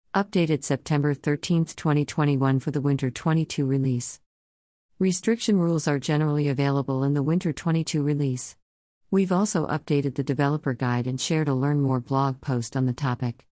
Updated September 13, 2021 for the Winter 22 release. Restriction rules are generally available in the Winter 22 release. We've also updated the developer guide and shared a Learn More blog post on the topic.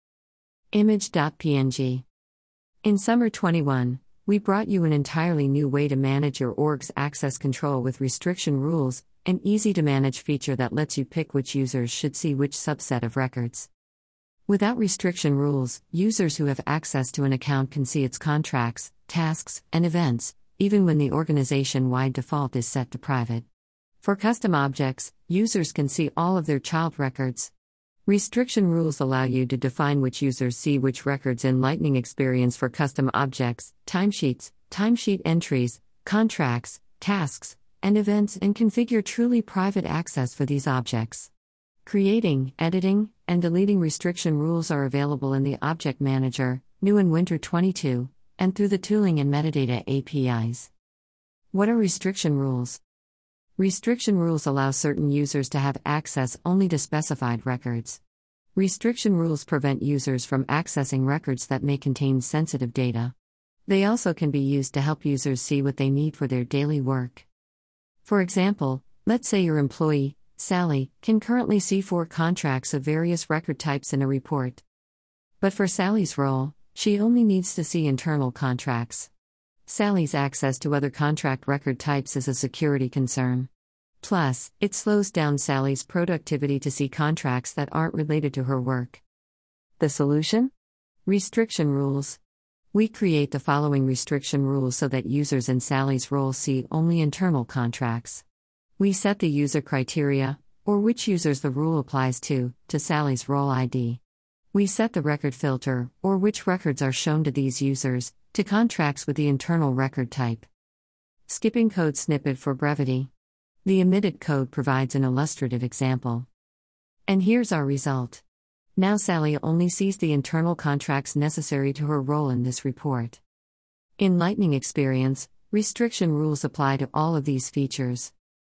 Image.png. In Summer 21, we brought you an entirely new way to manage your org's access control with restriction rules, an easy-to-manage feature that lets you pick which users should see which subset of records. Without restriction rules, users who have access to an account can see its contracts, tasks, and events, even when the organization-wide default is set to private. For custom objects, users can see all of their child records. Restriction rules allow you to define which users see which records in Lightning Experience for custom objects, timesheets, timesheet entries, contracts, tasks, and events, and configure truly private access for these objects. Creating, editing, and deleting restriction rules are available in the Object Manager, new in Winter 22, and through the tooling and metadata APIs. What are restriction rules? Restriction rules allow certain users to have access only to specified records. Restriction rules prevent users from accessing records that may contain sensitive data. They also can be used to help users see what they need for their daily work. For example, let's say your employee, Sally, can currently see 4 contracts of various record types in a report. But for Sally's role, she only needs to see internal contracts. Sally's access to other contract record types is a security concern. Plus, it slows down Sally's productivity to see contracts that aren't related to her work. The solution? Restriction rules. We create the following restriction rules so that users in Sally's role see only internal contracts. We set the user criteria, or which users the rule applies to Sally's role ID. We set the record filter, or which records are shown to these users, to contracts with the internal record type. Skipping code snippet for brevity. The omitted code provides an illustrative example. And here's our result. Now Sally only sees the internal contracts necessary to her role in this report. In Lightning Experience, restriction rules apply to all of these features.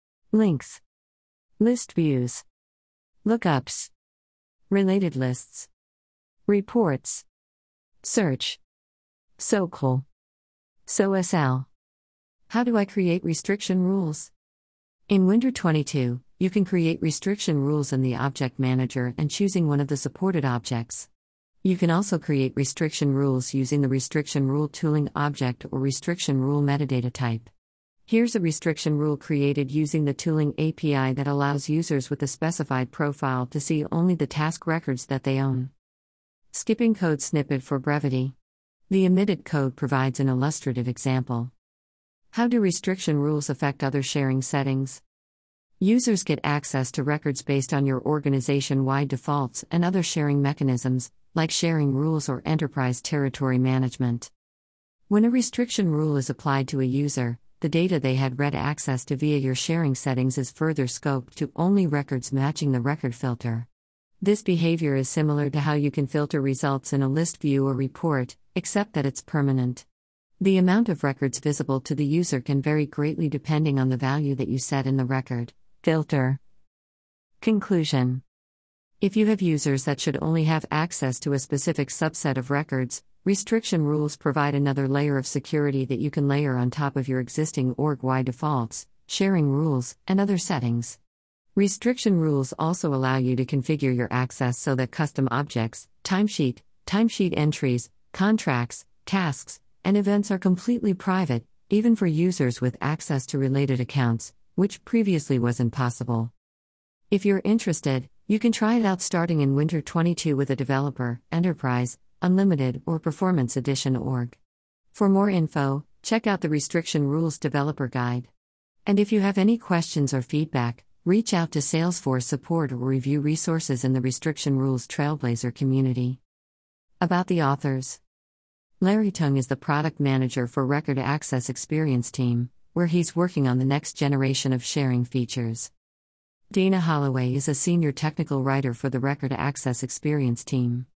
Links. List views. Lookups. Related lists. Reports. Search. SOQL. SOSL. How do I create restriction rules? In Winter 22, you can create restriction rules in the Object Manager and choosing one of the supported objects. You can also create restriction rules using the restriction rule tooling object or restriction rule metadata type. Here's a restriction rule created using the tooling API that allows users with a specified profile to see only the task records that they own. Skipping code snippet for brevity. The omitted code provides an illustrative example. How do restriction rules affect other sharing settings? Users get access to records based on your organization-wide defaults and other sharing mechanisms, like sharing rules or enterprise territory management. When a restriction rule is applied to a user, the data they had read access to via your sharing settings is further scoped to only records matching the record filter. This behavior is similar to how you can filter results in a list view or report, except that it's permanent. The amount of records visible to the user can vary greatly depending on the value that you set in the record filter. Conclusion. If you have users that should only have access to a specific subset of records, restriction rules provide another layer of security that you can layer on top of your existing org-wide defaults, sharing rules, and other settings. Restriction rules also allow you to configure your access so that custom objects, timesheet entries, contracts, tasks, and events are completely private, even for users with access to related accounts, which previously wasn't possible. If you're interested, you can try it out starting in Winter 22 with a developer, enterprise, unlimited, or performance edition org. For more info, check out the Restriction Rules Developer Guide. And if you have any questions or feedback, reach out to Salesforce support or review resources in the Restriction Rules Trailblazer community. About the authors. Larry Tung is the product manager for Record Access Experience team, where he's working on the next generation of sharing features. Dana Holloway is a senior technical writer for the Record Access Experience team.